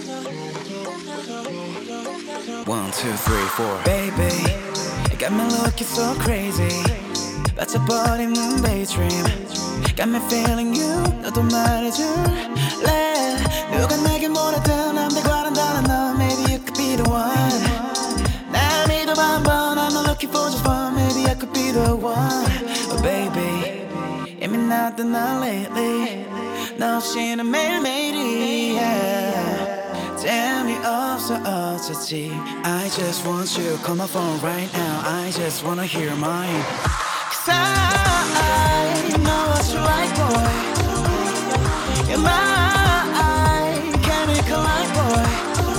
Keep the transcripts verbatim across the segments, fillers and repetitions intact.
One, two, three, four. Baby, you got me looking so crazy. 빠져버린 moon daydream. Got me feeling you. 너도 말해줄래? 누가 내게 뭐라든 남들과는 달라 너. Maybe you could be the one. 날 믿어봐 한번. I'm not looking for just fun. Maybe I could be the one. Oh baby, 이미 나던 나 lately. 너 없이는 매일매일이 yeah. 재미없어 어쩌지. I just want you. Call my phone right now. I just wanna hear mine. Cause I know what you like, boy. You're my chemical light, boy.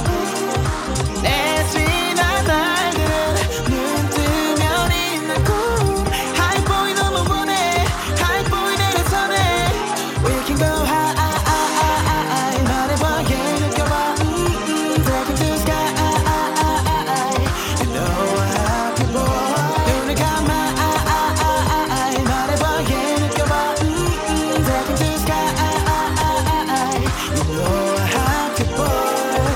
내 지난 날들은 눈 뜨면 있는 꿈. High boy 너무 원해. High boy 내가 전해. We can go high. 말해봐 yeah 느껴봐. mm-mm. Take it to the sky. You know I'm happy boy. 눈을 감아. 말해봐 yeah 느껴봐. mm-mm. Take it to the sky. You know I'm happy boy.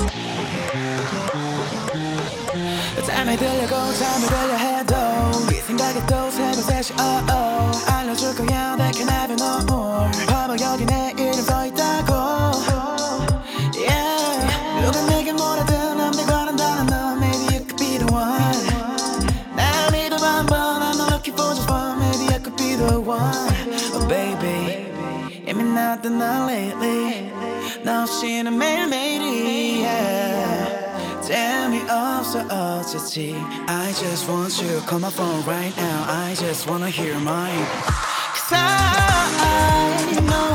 잠이 들려고 잠이 들려 해도 네 생각에 또 새벽 세 시 oh oh. 알려줄 거야 That can have no more. 봐봐 여기 내 이름 써있다고 yeah. 누가 내게 뭐라든 남들과는 달라 너. Maybe you could be the one. 날 믿어봐 한번. I'm not looking for just fun. Maybe I could be the one. Oh baby, 이미 나던 나 lately. 너 없이는 매일매일이 yeah. 재미없어 어쩌지. I just want you. Call my phone right now. I just wanna hear mine. Cause I know